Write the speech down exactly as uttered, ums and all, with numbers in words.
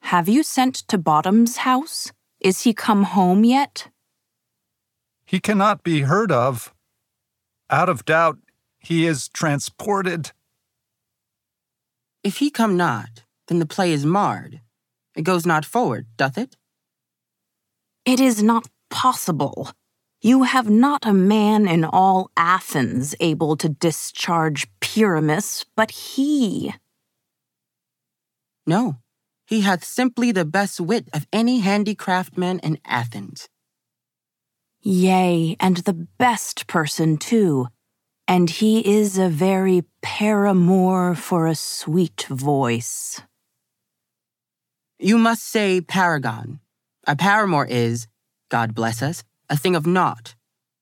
Have you sent to Bottom's house? Is he come home yet? He cannot be heard of. Out of doubt, he is transported. If he come not, then the play is marred. It goes not forward, doth it? It is not possible. You have not a man in all Athens able to discharge Pyramus, but he. No, he hath simply the best wit of any handicraftman in Athens. Yea, and the best person too, and he is a very paramour for a sweet voice. You must say paragon. A paramour is, God bless us, a thing of naught,